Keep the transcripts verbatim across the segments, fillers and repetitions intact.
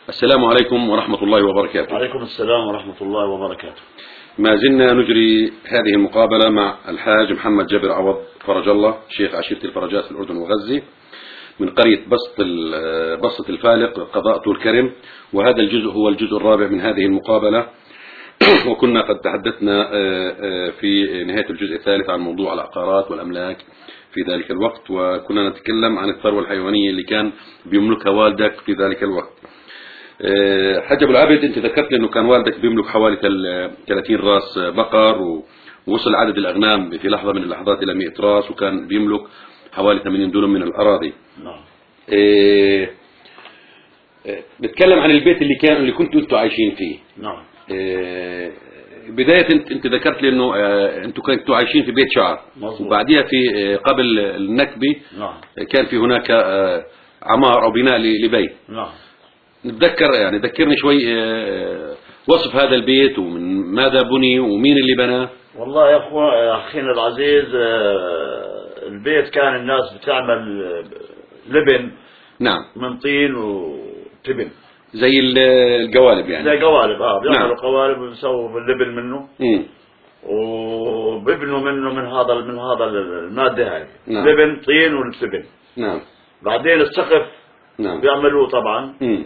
السلام عليكم ورحمة الله وبركاته. وعليكم السلام ورحمة الله وبركاته. ما زلنا نجري هذه المقابلة مع الحاج محمد جابر عوض فرج الله، شيخ عشيرة الفرجات في الأردن وغزة، من قرية بسط بسط الفالق قضاء طول كرم، وهذا الجزء هو الجزء الرابع من هذه المقابلة. وكنا قد تحدثنا في نهاية الجزء الثالث عن موضوع العقارات والأملاك في ذلك الوقت، وكنا نتكلم عن الثروة الحيوانية اللي كان بيملكها والدك في ذلك الوقت. حاج أبو العبد، أنت ذكرت لي أنه كان والدك بيملك حوالي ثلاثين راس بقر، ووصل عدد الأغنام في لحظة من اللحظات إلى مئة راس، وكان بيملك حوالي ثمانين دونم من الأراضي. نعم. إيه بتكلم عن البيت اللي كان اللي كنتوا أنتوا عايشين فيه. نعم. إيه بداية أنت, انت ذكرت لي أنه أنتوا كنتوا عايشين في بيت شعر، وبعدها في قبل النكبة نعم. كان في هناك عمار أو بناء لبيت. نعم. نتذكر يعني ذكرني شوي وصف هذا البيت ومن ماذا بني ومين اللي بناه. والله يا اخو يا اخينا العزيز، البيت كان الناس بتعمل لبن. نعم. من طين وتبن زي القوالب يعني. زي قوالب اه بيعملوا نعم. قوالب وبيسووا اللبن منه. امم وبيبنوا منه من هذا من هذا الماده هاي. نعم. لبن طين والتبن. نعم. بعدين السقف نعم. بيعملوه طبعا. امم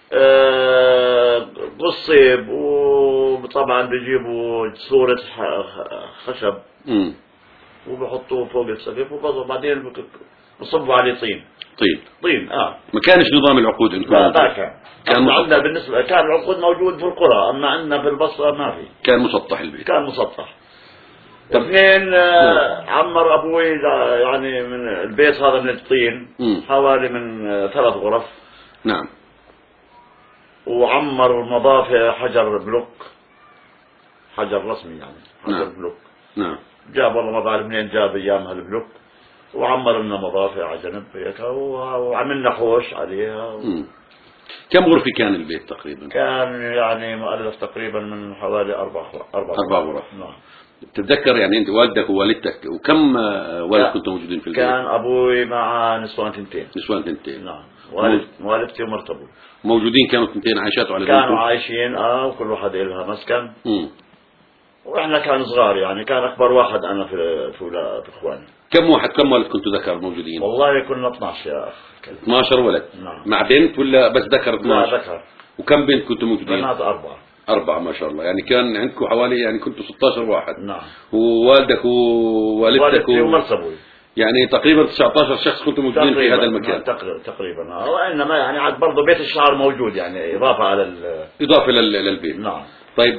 آه بالصيب، وطبعا بيجيبوا صورة خشب امم وبحطوه فوق السقف، وبعدين بصبوا عليه طين. طين طين اه ما كانش نظام العقود انتم؟ لا ما كان. كان عندنا بالنسبة كان العقود موجود في القرى، اما عندنا في البصرة ما في. كان مسطح البيت. كان مسطح. طب اثنين آه عمر ابوي يعني من البيت هذا من الطين مم. حوالي من آه ثلاث غرف. نعم. وعمر مضافة حجر بلوك، حجر رسمي يعني حجر نعم. بلوك. نعم. جاب والله ما بعرف منين جاب ايامها البلوك، وعمر لنا مضافة على جنب هيك، وعملنا حوش عليها. مم. كم غرفة كان البيت تقريبا؟ كان يعني مؤلف تقريبا من حوالي أربع أربع أربع غرف. نعم. تتذكر يعني أنت والدك ووالدتك وكم ولد كنتوا موجودين في البيت؟ كان أبوي مع نسوان تنتين. نسوان تنتين. نعم. والد والدتي ومرت أبوي موجودين، كانوا تنتين عايشات على كانوا بيتهم؟ عايشين اه وكل واحد لها مسكن. امم واحنا كان صغار يعني، كان اكبر واحد انا في في اولاد اخواني. كم واحد كم ولد كنتوا ذكر موجودين؟ والله كنا اثناشر يا اخ. اثناشر ولد. نعم. مع بنت ولا بس ذكر اثناشر؟ لا ذكر. وكم بنت كنتوا موجودين؟ بنات أربعة. أربعة ما شاء الله، يعني كان عندكم حوالي يعني كنتوا ستة عشر واحد. نعم. ووالدك ووالدتك والدتي ومرت أبوي يعني تقريبا تسعة عشر شخص كنتوا موجودين في هذا المكان. تقريبا تقريبا اه وانما يعني عاد برضه بيت الشعر موجود يعني اضافه على اضافه للبيت. نعم. طيب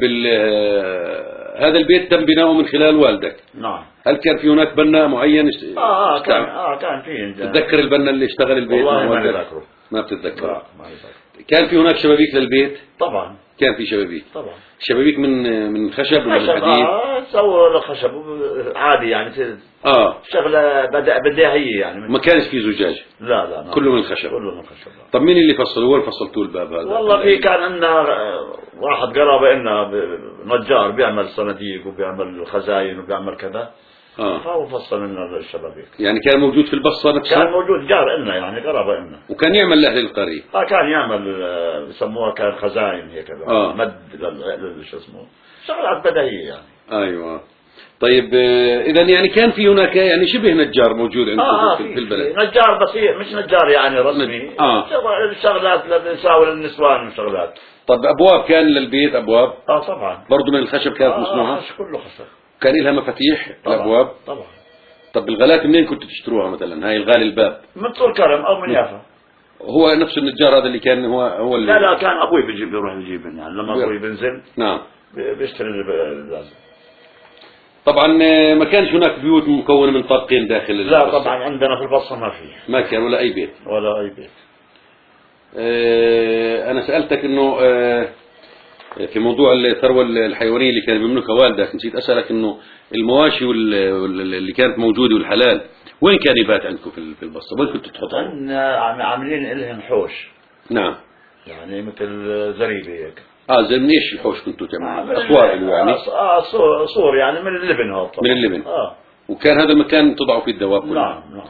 هذا البيت تم بناؤه من خلال والدك. نعم. هل كان في هناك بناء معين؟ اه اه كان اه كان في. تتذكر البنا اللي اشتغل البيت؟ والله ما بتذكره. ما بتتذكر؟ لا ما بتذكر. كان في هناك شبابيك للبيت؟ طبعا كان في شبابيك. طبعا. شبابيك من من خشب ولا من حديد؟ اه سووا خشب عادي يعني. اه شغله بدا بداهيه يعني. ما كانش في زجاج؟ لا لا ما كله من الخشب. كله من الخشب. طب مين اللي فصل؟ هو اللي فصلتوا الباب هذا؟ والله في كان عندنا واحد قرابه لنا نجار بيعمل صناديق وبيعمل خزاين وبيعمل كذا. اه فهو فصل لنا الشبابيك. يعني كان موجود في البصة نفسها؟ كان موجود جار لنا يعني قرابه لنا. وكان يعمل لأهل القرية؟ اه كان يعمل بسموها كان خزاين هيك آه. مد لل شو اسمه شغلات بديهيه يعني. ايوه. طيب اذا يعني كان في هناك يعني شبه نجار موجود عندكم آه في, في البلد؟ نجار بسيط مش نجار يعني رسمي. اه شغلات للنساء وللنسوان وشغلات. طب ابواب كان للبيت؟ ابواب اه طبعا برضه من الخشب كانت آه مصنوعه؟ آه كله خشب. كان لها مفاتيح الابواب؟ طبعا. طب الغلات منين كنتوا تشتروها مثلا؟ هاي الغالي الباب من طول كرم او من يافا. هو نفس النجار هذا اللي كان هو هو اللي لا لا كان ابوي بيجي بيروح يجيب يعني لما ابوي بينزل. نعم. بيشتري اللازم. طبعا ما كانش هناك بيوت مكونه من طابقين داخل لا البصة. طبعا عندنا في البصره ما في. ما كان ولا اي بيت؟ ولا اي بيت. اه انا سالتك انه اه في موضوع الثروه الحيوانيه اللي كان بيملكها والدك، نسيت اسالك انه المواشي اللي كانت موجوده والحلال وين كان يبات عندكم في البصره؟ وين كنتوا تحطوا؟ عندنا عاملين لهم حوش. نعم. يعني مثل زريبه هيك. اه زي من ايش الحوش كنتوا تعملوا؟ اسوار يعني؟ اه صور يعني من اللبن هذا. من اللبن. اه. وكان هذا المكان تضعوا فيه الدواب كلها؟ نعم نعم.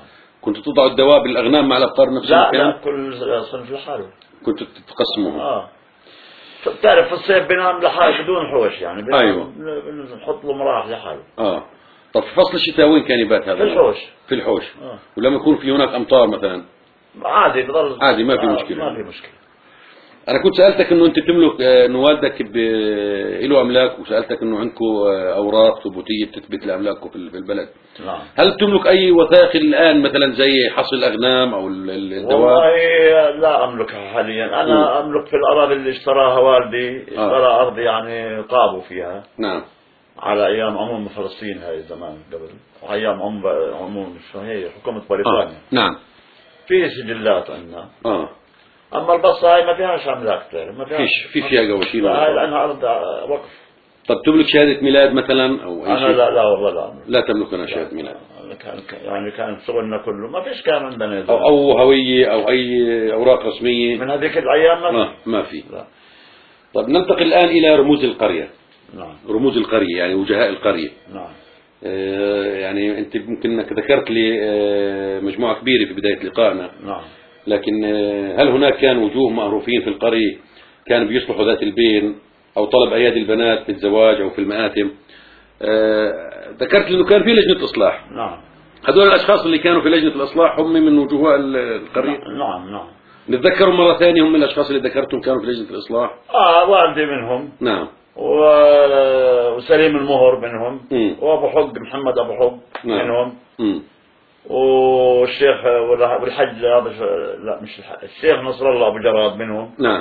كنت تضع الدواب الأغنام مع الأبقار نفس لا المكان؟ لا، كل صنف لحاله. كنت تقسمهم؟ اه تعرف في الصيف بنام لحاله بدون حوش يعني، بنام أيوة. نحط له مراح لحاله. اه طب في فصل الشتاء وين كان يبات هذا؟ في الحوش. في الحوش. آه. ولما يكون في هناك أمطار مثلا؟ عادي بضل عادي ما في آه مشكلة. ما في مشكلة. أنا كنت سألتك إنه أنت بتملك، إنه والدك له أملاك، وسألتك إنه عندكم أوراق ثبوتية بتثبت لأملاككم في البلد. نعم. هل بتملك أي وثائق الآن مثلا زي حصل الأغنام أو الدواب؟ والله لا أملكها حاليا. أنا م. أملك في الأراضي اللي اشتراها والدي. اشترى آه. أرض يعني طابوا فيها. نعم. على أيام عموم فلسطين هاي زمان قبل، وأيام عموم عموم شو هي حكومة بريطانيا. آه. نعم. في سجلات عندنا. آه. أما البصة هاي ما فيهاش أملاك، ما فيهاش. فيش في فيها قواشين. هاي لأنها أرض وقف. طب تملك شهادة ميلاد مثلا أو أي أنا شيء؟ لا لا والله لا أملك. لا تملك أنا شهادة ميلاد. كان يعني كان شغلنا كله ما فيش كان عندنا أو, أو هوية أو أي أوراق رسمية من هذيك الأيام ما في. ما, ما في. لا. طب ننتقل الآن إلى رموز القرية. نعم. رموز القرية يعني وجهاء القرية. نعم. آه يعني أنت ممكن أنك ذكرت لي آه مجموعة كبيرة في بداية لقائنا. نعم. لكن آه هل هناك كان وجوه معروفين في القرية كانوا بيصلحوا ذات البين أو طلب أيادي البنات في الزواج أو في المآتم؟ آه ذكرت أنه كان في لجنة إصلاح. نعم. هذول الأشخاص اللي كانوا في لجنة الإصلاح هم من وجوه القرية؟ نعم. نعم. نتذكروا مرة ثانية هم الأشخاص اللي ذكرتهم كانوا في لجنة الإصلاح؟ آه والدي منهم. نعم. وسليم المهر منهم. م. وأبو حق محمد أبو حق. نعم. منهم. م. والشيخ والحج لا مش الحج. الشيخ نصر الله أبو جراد منهم. نعم.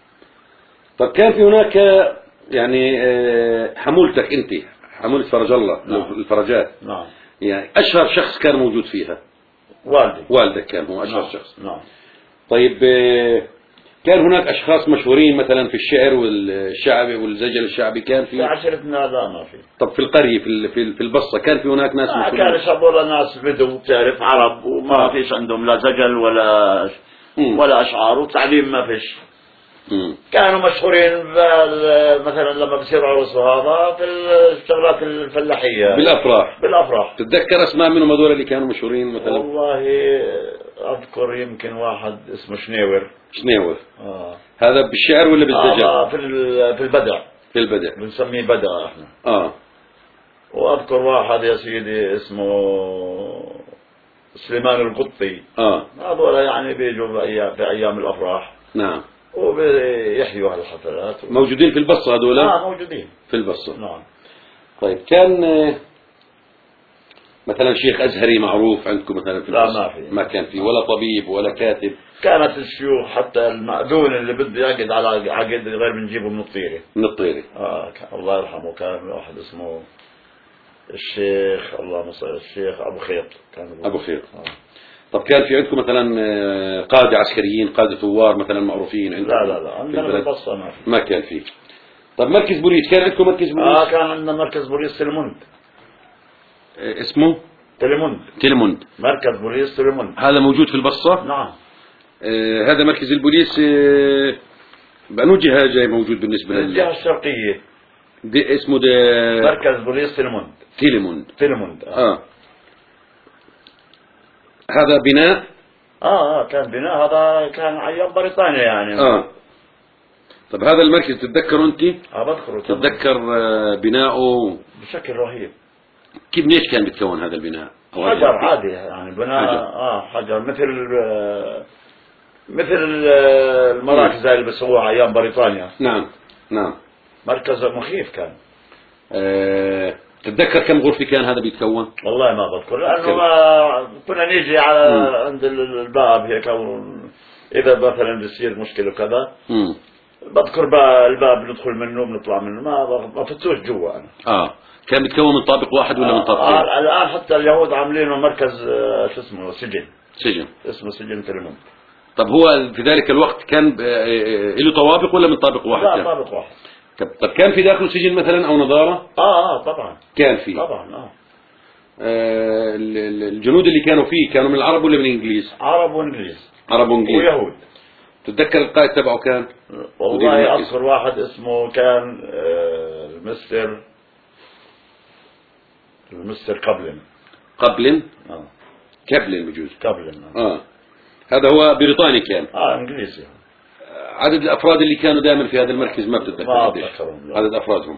طب كان في هناك يعني حمولتك أنت، حمولة فرج الله. نعم. الفرجات. نعم. يعني أشهر شخص كان موجود فيها؟ والدي. والدك كان هو أشهر. نعم. شخص. نعم. طيب كان هناك أشخاص مشهورين مثلا في الشعر والشعبي والزجل الشعبي كان في؟ في عشرتنا لا ما في. طب في القرية في في البصة كان في هناك ناس مشهورين؟ كان يشبوا ناس بدو بتعرف عرب وما آه. فيش عندهم لا زجل ولا م. ولا أشعار وتعليم ما فيش. م. كانوا مشهورين مثلا لما بصير عرس وهذا في الشغلات الفلاحية بالأفراح. بالأفراح. تتذكر أسماء منهم هذول اللي كانوا مشهورين مثلا؟ والله أذكر يمكن واحد اسمه شنيور. شنيور. آه. هذا بالشعر ولا بالزجل؟ آه في في البدع. في البدع بنسميه بدع احنا. اه. واذكر واحد يا سيدي اسمه سليمان القطي. اه. هذول يعني بيجوا بأيام في ايام الافراح. نعم. وبيحيوا هالحفلات. موجودين في البصة هذول؟ اه موجودين في البصة. نعم. طيب كان مثلا شيخ أزهري معروف عندكم مثلا في لا البصة؟ ما في. ما كان في ولا طبيب ولا كاتب؟ كانت الشيوخ حتى المأذون اللي بده يعقد على عقد غير بنجيبه من الطيرة. من الطيرة. اه الله يرحمه كان واحد اسمه الشيخ اللهم صل الشيخ أبو خيط كان أبو خيط. آه. طب كان في عندكم مثلا قادة عسكريين قادة ثوار مثلا معروفين عندكم؟ لا لا لا عندنا في البصة ما في. ما كان في. طب مركز بوليس كان عندكم مركز بوليس؟ اه كان عندنا مركز بوليس تلموند. إيه اسمه؟ تلموند. تلموند. مركز بوليس تلموند. هذا موجود في البصة؟ نعم. آه هذا مركز البوليس آه بأنه جهة جاي موجود بالنسبة لل الجهة الشرقية. دي اسمه ده مركز بوليس تلموند. تلموند. تلموند. آه. آه. هذا بناء؟ آه آه كان بناء هذا كان أيام بريطانيا يعني. آه. طب هذا المركز تتذكره أنت؟ آه بذكره. تتذكر آه بناؤه؟ بشكل رهيب. كيف ليش كان بيتكون هذا البناء؟ حجر عادي يعني بناء. حجر. آه حجر مثل مثل المراكز اللي بيسووها أيام بريطانيا. نعم نعم. مركز مخيف كان. أه... تتذكر كم غرفة كان هذا بيتكون؟ والله ما بذكر لأنه ما كنا نيجي على م. عند الباب هيك إذا مثلا بيصير مشكلة وكذا. م. بذكر بقى الباب ندخل منه بنطلع منه ما ما فتوش جوا أنا. آه كان بيتكون من طابق واحد ولا آه من طابقين؟ آه الآن حتى اليهود عاملينه مركز آه شو اسمه سجن. سجن. اسمه سجن تلموند. طب هو في ذلك الوقت كان له طوابق ولا من طابق واحد؟ لا كان؟ طابق واحد. طب كان في داخله سجن مثلا أو نظارة؟ آه آه طبعا. كان في. طبعا آه. آه الجنود اللي كانوا فيه كانوا من العرب ولا من الإنجليز؟ عرب وإنجليز. عرب وإنجليز. ويهود. تتذكر القائد تبعه كان؟ والله أذكر واحد اسمه كان آه المستر المستر قبلن. قبلن؟ آه. كابلن بجوز. كابلن. اه هذا هو بريطاني كان. اه انجليزي. عدد الافراد اللي كانوا دائما في هذا المركز ما بتتذكر ما قديش أتذكرهم. عدد افرادهم.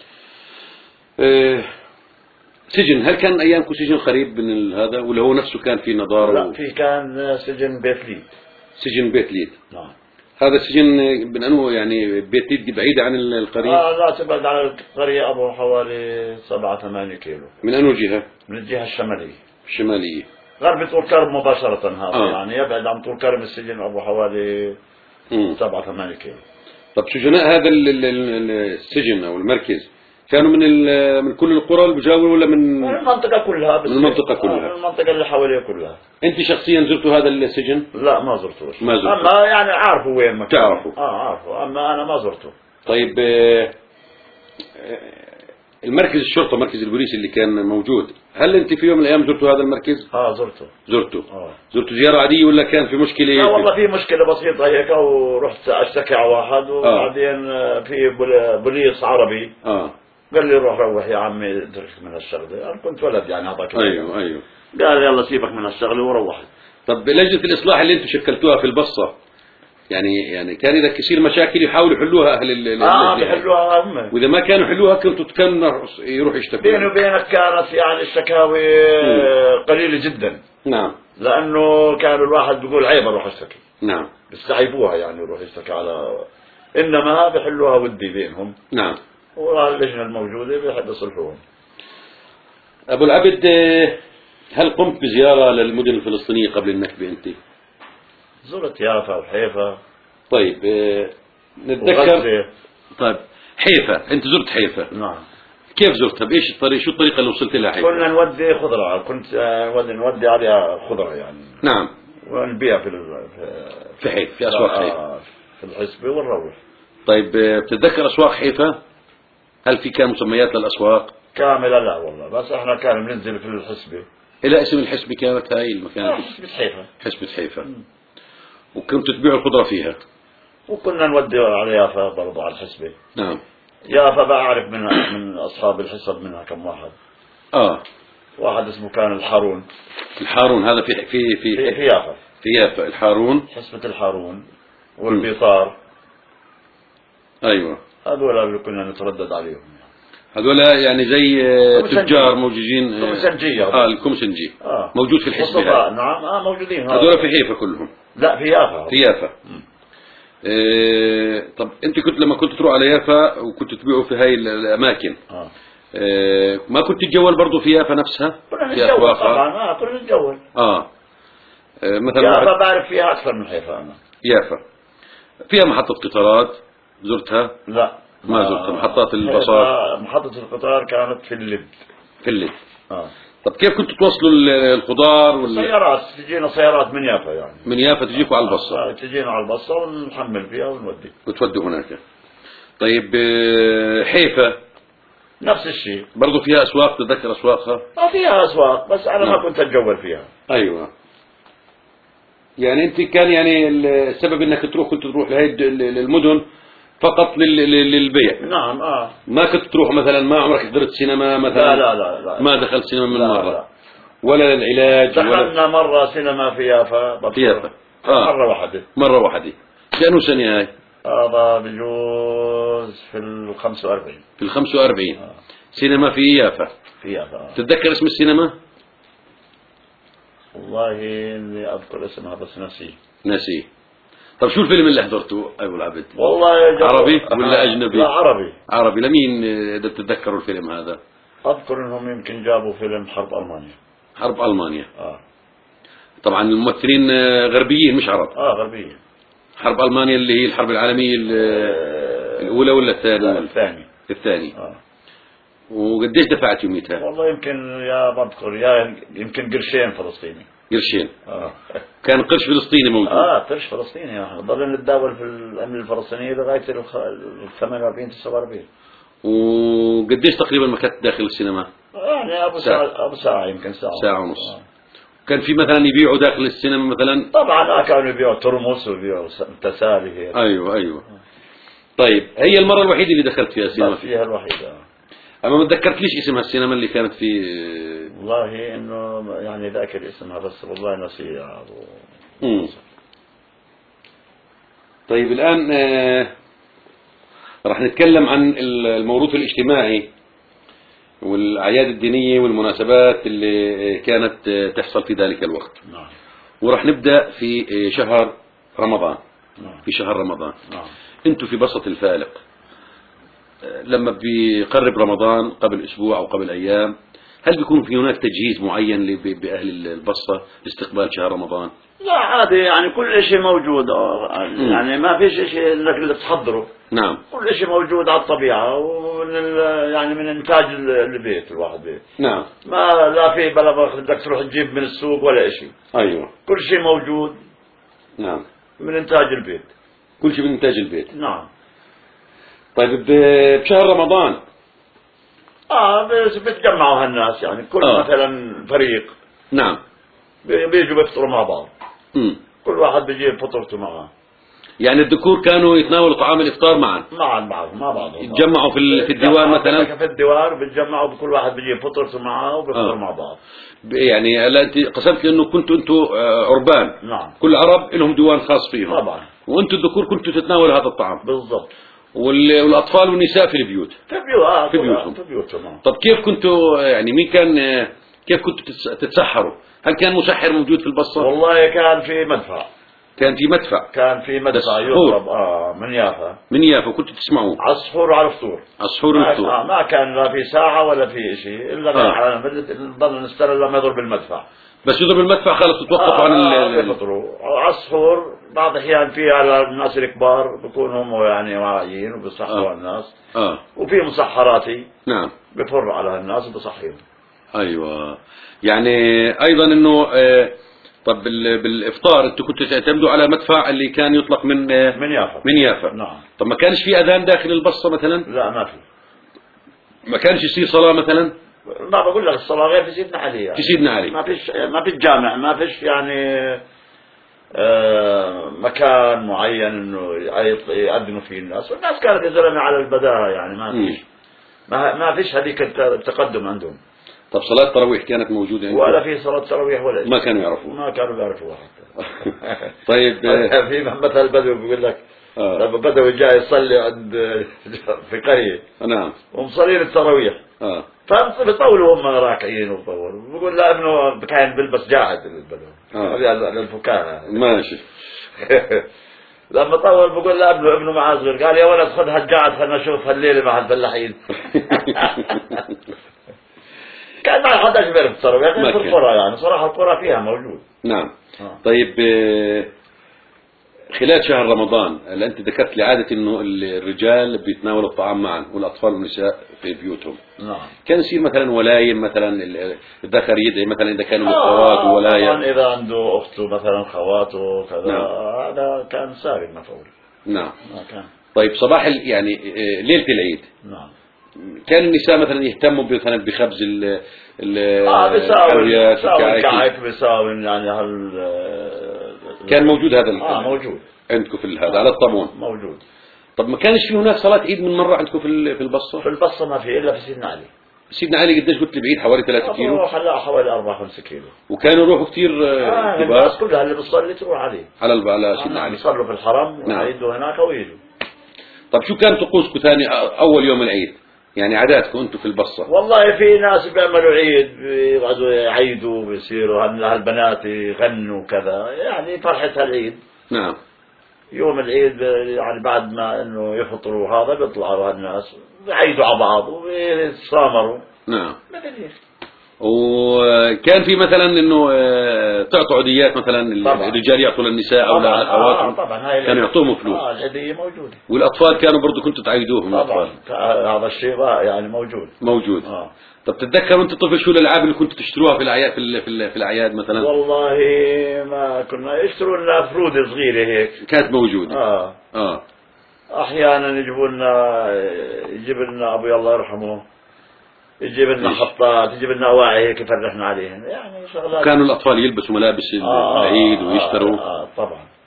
آه سجن، هل كان ايامكم سجن قريب من هذا ولا هو نفسه كان في نظاره؟ لا في كان سجن بيت ليد. سجن بيت ليد. نعم. هذا السجن من انه يعني بيت ليد بعيد عن القرية؟ آه لا تبعد عن القرية أبو حوالي سبعة ثمانية كيلو. من انه جهة؟ من الجهة الشمالية. الشمالية. غرب طول كرم مباشرة هذا. آه. يعني يبعد عن طول كرم السجن أبو حوالي مم. سبعة ثمانية كيلو. طب سجناء هذا السجن او المركز كانوا من من كل القرى المجاورة ولا من من المنطقة كلها؟ بس من المنطقة كلها. آه من المنطقة اللي حواليه كلها. انت شخصيا زرتوا هذا السجن؟ لا ما زرتوش. ما زرته. اما يعني عارفه وين مكان. تعرفوا؟ اه عارفه، اما انا ما زرته. طيب آه المركز الشرطة مركز البوليس اللي كان موجود، هل انت في يوم من الايام زرتوا هذا المركز؟ اه زرته. زرته. اه زرتوا زيارة عادية ولا كان في مشكلة؟ لا والله في مشكلة بسيطة هيك، ورحت اشتكي على واحد، وبعدين في بوليس عربي اه قال لي روح روح يا عمي اترك من الشغله. انا كنت ولد يعني هذاك. ايوه ايوه. قال يلا سيبك من الشغله وروحت. طب لجنة الاصلاح اللي انتم شكلتوها في البصة يعني يعني كان اذا كثير مشاكل يحاولوا يحلوها اهل ال اه بيحلوها هم، واذا ما كانوا يحلوها كنتوا كانوا يروح يشتكوا؟ بيني وبينك كانت يعني الشكاوي قليله جدا. نعم. لانه كان الواحد بيقول عيب اروح اشتكي. نعم. بيستعيبوها يعني يروح يشتكي على، انما بيحلوها ودي بينهم. نعم. واللجنه الموجوده بيحب يصلحوهم. ابو العبد، هل قمت بزيارة للمدن الفلسطينية قبل النكبة انت؟ زرت يافا وحيفا. طيب اه نتذكر. وغزة. طيب حيفا، انت زرت حيفا؟ نعم. كيف زرتها؟ بايش الطريق؟ شو الطريقة اللي وصلت لها حيفا؟ كنا نودي خضرة، كنت نودي نودي عليها خضرة يعني. نعم. ونبيع في في حيفا، في اسواق حيفا. آه في الحسبة ونروح. طيب بتتذكر اسواق حيفا؟ هل في كان مسميات للاسواق؟ كاملة لا والله، بس احنا كان بننزل في الحسبة. الى اسم الحسبة كانت هاي المكان؟ آه حسبة حيفا. حسبة حيفا. وكنتوا تبيعوا الخضرة فيها؟ وكنا نودي على يافا برضه على الحسبة. نعم. يافا بعرف منها من اصحاب الحسب منها كم واحد. اه واحد اسمه كان الحارون. الحارون هذا في في في في, في يافا. في يافا الحارون. حسبة الحارون والبيطار. ايوه. هذول اللي كنا نتردد عليهم. هذول يعني زي تجار موجودين. كومسنجية. اه الكومسنجي. آه. موجود في الحسبة. نعم اه موجودين. هذول في حيفا كلهم؟ لا في يافا. في يافا. إيه طب انت كنت لما كنت تروح على يافا وكنت تبيعوا في هاي الاماكن آه. إيه ما كنت تتجول برضه في يافا نفسها؟ كنا نتجول طبعا. اه كنا نتجول. اه إيه مثلا يافا بعرف فيها اكثر من حيفا انا. يافا فيها محطة قطارات زرتها؟ لا ما زرتها. محطات الباصات؟ محطة القطار كانت في اللد. في اللد. اه طب كيف كنتوا توصلوا الخضار وال... سيارات، تجينا سيارات من يافا يعني. من يافا تجيكوا على البصة؟ آه. تجينا على البصة ونحمل فيها ونودي. وتودوا هناك. طيب حيفا نفس الشيء برضو فيها أسواق؟ تتذكر أسواقها؟ ما فيها أسواق بس أنا نعم. ما كنت أتجول فيها. أيوة. يعني أنت كان يعني السبب أنك تروح كنت تروح لهي المدن فقط للبيع؟ نعم. آه ما كنت تروح مثلا، ما عمرك حضرت سينما مثلا؟ لا لا لا, لا. ما دخلت سينما من لا مرة؟ لا. ولا للعلاج؟ دخلنا ولا... مرة سينما في يافا. في يافا. آه. مرة واحدة. مرة واحدة. بأنه سنة هاي؟ هذا بجوز في الخمس وأربعين. في الخمس وأربعين. آه. سينما في يافا. في يافا. تتذكر اسم السينما؟ والله إني أذكر اسمها بس نسيه. نسيه. طب شو الفيلم اللي حضرته أبو العبد؟ والله عربي ولا أجنبي؟ لا عربي. عربي. لمين إذا تتذكروا الفيلم هذا؟ أذكر إنهم يمكن جابوا فيلم حرب ألمانيا. حرب ألمانيا. آه. طبعا الممثلين غربيين مش عرب. آه غربيين. حرب ألمانيا اللي هي الحرب العالمية آه الأولى ولا الثانية؟ الثاني. الثاني. آه. وقديش دفعت يوميتها؟ والله يمكن يا بذكر يا يمكن قرشين فلسطيني. قرشين. آه. كان قرش فلسطيني موجود. اه قرش فلسطيني يعني ضلنا نتداول في الأمن الفلسطينية لغاية ال ثمانية وأربعين تسعة وأربعين. وقديش تقريبا ما كنت داخل السينما؟ يعني أبو ساعة, ساعة أبو ساعة يمكن ساعة ساعة ونص. آه. كان في مثلا يبيعوا داخل السينما مثلا؟ طبعا كانوا يبيعوا ترمس ويبيعوا تسالي هيك. ايوه ايوه. طيب هي المرة الوحيدة اللي دخلت فيها السينما؟ فيها الوحيدة. اما ما تذكرتليش اسم السينما اللي كانت في؟ والله انه يعني ذاكر اسمها بس والله نسيها. امم طيب الان آه راح نتكلم عن الموروث الاجتماعي والاعياد الدينيه والمناسبات اللي كانت تحصل في ذلك الوقت. نعم. وراح نبدا في شهر رمضان. نعم. في شهر رمضان. نعم. انتم في بسط الفالق لما بيقرب رمضان قبل اسبوع او قبل ايام، هل بيكون في هناك تجهيز معين باهل البصه لاستقبال شهر رمضان؟ لا عادي يعني كل شيء موجود، يعني ما فيش شيء انك اللي تحضره. نعم. كل شيء موجود على الطبيعه ومن يعني من انتاج البيت الواحد بيت. نعم. ما لا في بلا بدك تروح تجيب من السوق ولا شيء. ايوه. كل شيء موجود. نعم. من انتاج البيت. كل شيء من انتاج البيت. نعم. طيب بشهر رمضان اه بيتجمعوا هالناس يعني كل آه. مثلا فريق. نعم. بيجوا بيفطروا مع بعض. امم كل واحد بيجيب فطرته معه. يعني الذكور كانوا يتناولوا طعام الافطار معا مع بعض مع بعض يتجمعوا في في الديوان مثلا. في الديوان بيتجمعوا بكل واحد بيجيب فطرته معه وبيفطر آه. مع بعض. يعني هلا انت قسمت لي انه كنتوا انتوا عربان. نعم. كل عرب لهم ديوان خاص فيهم طبعا. وانتوا الذكور كنتوا تتناولوا هذا الطعام. بالضبط. والاطفال والنساء في البيوت. في البيوت آه. في بيوتهم. في بيوتهم. طب كيف كنتوا يعني مين كان كيف كنتوا تتسحروا؟ هل كان مسحر موجود في البصة؟ والله كان في مدفع. كان في مدفع. كان في مدفع يضرب اه من يافا. من يافا كنتوا تسمعوه؟ عصفور وعلى فطور. عصفور وفطور. آه ما كان لا في ساعة ولا في شيء إلا آه. نضل نستنى لما يضرب المدفع. بس يضرب المدفع خلص تتوقفوا آه عن ال يفطروا. عصفور بعض الأحيان في على الناس الكبار بيكونوا هم يعني واعيين وبيصحوا آه. الناس. آه. وفي مسحراتي. نعم. بفر على الناس وبصحيهم. أيوة. يعني أيضا إنه آه طب بالإفطار أنتوا كنتوا تعتمدوا على مدفع اللي كان يطلق من آه من يافا. من يافا. نعم. طب ما كانش في أذان داخل البصة مثلا؟ لا ما في. ما كانش يصير صلاة مثلا؟ ما بقول لك الصلاة غير في سيدنا علي يعني. في سيدنا علي. ما فيش ما في الجامع ما فيش يعني آه مكان معين انه يأذنوا فيه الناس، والناس كانت يا زلمه على البداهه يعني ما فيش ما ما فيش هذيك التقدم عندهم. طب صلاة التراويح كانت موجودة عندكم؟ ولا في صلاة تراويح ولا شيء. ما كانوا يعرفوا. ما كانوا يعرفوها حتى. طيب في مثل البدوي بيقول لك آه. لما بدوي جاي يصلي عند في قرية. نعم. ومصلين التراويح. اه. فبيطولوا هم راكعين وبطولوا، بقول لا ابنه كان بيلبس جاعد البدوي. اه. للفكاهة. ماشي. لما طول بقول لا ابنه ابنه معاه صغير قال يا ولد خذ هالجاعد خلنا نشوف هالليلة مع الفلاحين. كان ما حدش بيعرف التراويح في القرى يعني صراحة القرى فيها موجود. نعم. آه. طيب خلال شهر رمضان اللي أنت ذكرت لي عادة إنه الرجال بيتناولوا الطعام معا والأطفال والنساء في بيوتهم. نعم. كان يصير مثلا ولايم مثلا الذكر يدعي مثلا إذا كانوا آه خوات وولايم. طبعا إذا عنده أخته مثلا خواته كذا. نعم. هذا كان ساري مفعول. نعم. ما كان. طيب صباح يعني ليلة العيد. نعم. كان النساء مثلا يهتموا مثلا بخبز ال ال اه بيساوي بيساوي الكعك بيساوي يعني هال كان موجود هذا اه موجود عندكم في هذا على الطابون موجود. طب ما كانش في هناك صلاة عيد من مرة عندكم في في البصة؟ في البصة ما في إلا في سيدنا علي. سيدنا علي قديش قلت لي بعيد حوالي ثلاثة كيلو؟ حلا حوالي أربعة خمسة كيلو. وكانوا يروحوا كثير آه الناس كلها اللي بتصلي تروح عليه على على سيدنا علي يصلوا في الحرم نعم. ويعيدوا هناك ويجوا. طب شو كان طقوسكم ثاني أول يوم العيد؟ يعني عاداتكم أنتم في البصة؟ والله في ناس بيعملوا عيد بيقعدوا يعيدوا بيصيروا هالبنات يغنوا كذا يعني فرحة العيد. نعم. يوم العيد يعني بعد ما انه يفطروا هذا بيطلعوا هالناس يعيدوا على بعض ويتسامروا. نعم. وكان في مثلا انه تعطوا عديات مثلا الرجال يعطوا للنساء او لاخواتهم. آه طبعا هاي كانوا يعطوهم فلوس. اه العيدية موجودة. والاطفال كانوا برضه كنتوا تعيدوهم. طبعا هذا الشيء يعني موجود. موجود. آه. طب تتذكر وانت طفل شو الالعاب اللي كنتوا تشتروها في الاعياد في, في الاعياد مثلا؟ والله ما كنا يشتروا لنا فروده صغيره هيك كانت موجوده. اه اه احيانا يجيبوا لنا يجيب لنا ابوي الله يرحمه يجيب لنا حطات يجيب لنا واعي هيك يفرحنا عليهم يعني شغلات. كانوا الاطفال يلبسوا ملابس آه العيد ويشتروا. آه, آه طبعا.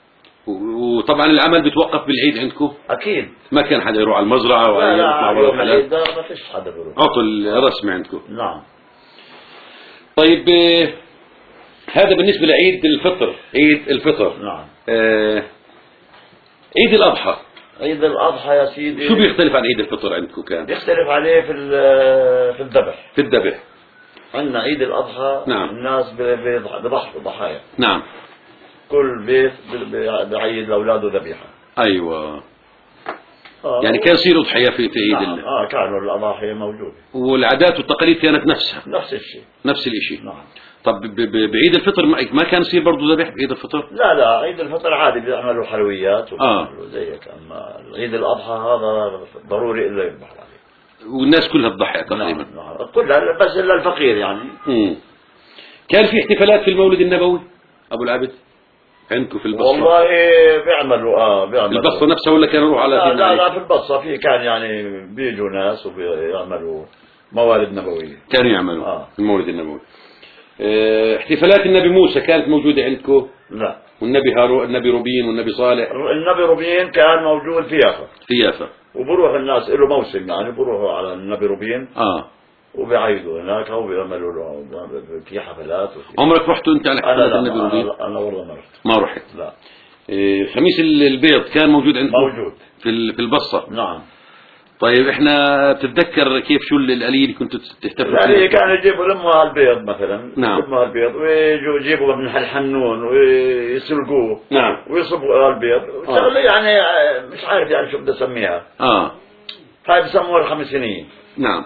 وطبعا العمل بتوقف بالعيد عندكم؟ اكيد. ما كان حدا يروح على المزرعه ولا يطلع يوم العيد ده ما فيش حدا بيروح. عطل رسمي عندكم. نعم. طيب هذا بالنسبه لعيد الفطر. عيد الفطر. نعم. آه عيد الاضحى. عيد الاضحى يا سيدي شو بيختلف عن عيد الفطر عندكم كان؟ بيختلف عليه في في الذبح. في الذبح. عندنا عيد الاضحى نعم. الناس بيضحوا ضحايا. نعم. كل بيت بيعيد لاولاده ذبيحه. ايوه. آه يعني كان يصير اضحيه في في عيد نعم. اه كانوا الاضاحي موجوده. والعادات والتقاليد كانت نفسها. نفس الشيء. نفس الشيء. نعم. طب بعيد الفطر ما كان يصير برضه ذبح بعيد الفطر؟ لا لا عيد الفطر عادي بيعملوا حلويات اه زي هيك، اما عيد الاضحى هذا ضروري الا يذبح عليه. والناس كلها تضحي تقريبا. نعم. نعم. كلها بس الا الفقير يعني. امم كان في احتفالات في المولد النبوي ابو العبد عندكم في البصره؟ والله بيعملوا اه بيعملوا البصره نفسها ولا كانوا يروحوا على لا لا, لا في البصره في كان يعني بيجوا ناس وبيعملوا موالد نبويه. كانوا يعملوا آه. المولد النبوي. اه احتفالات النبي موسى كانت موجوده عندكم؟ لا. والنبي هارون النبي روبين والنبي صالح؟ النبي روبين كان موجود في يافا. في يافا. وبروح الناس له موسم يعني بروحوا على النبي روبين. اه وبيعيدوا هناك وبيعملوا له في حفلات. عمرك رحت انت على حفلات النبي روبين؟ انا انا والله ما رحت. ما رحت؟ لا. إيه خميس البيض كان موجود عندكم؟ موجود في في البصه. نعم. طيب احنا بتتذكر كيف شو الآلية اللي كنتوا تحتفلوا فيها؟ يعني كانوا يجيبوا لمها البيض مثلا. نعم. لمها البيض ويجوا يجيبوا من الحنون ويسلقوه. نعم. ويصبوا البيض. شغله يعني مش عارف يعني شو بدي اسميها. اه. هاي بسموها الخمسينية. نعم.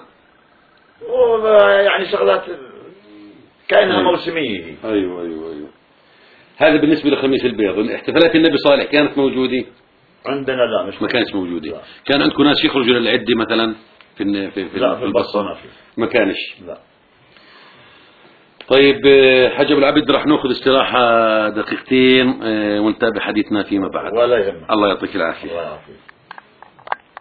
ويعني شغلات كأنها أيوة. موسمية. ايوه ايوه ايوه. هذا بالنسبة لخميس البيض. احتفالات النبي صالح كانت موجودة؟ عندنا لا مش ما كانت موجودة. لا. كان عندكم ناس يخرجوا للعدة مثلا في في في, لا في البصرة ما في. ما كانش. لا. طيب حاج ابو العبد رح ناخذ استراحة دقيقتين ونتابع حديثنا فيما بعد. ولا يهمك. الله يعطيك العافية. الله يعافيك.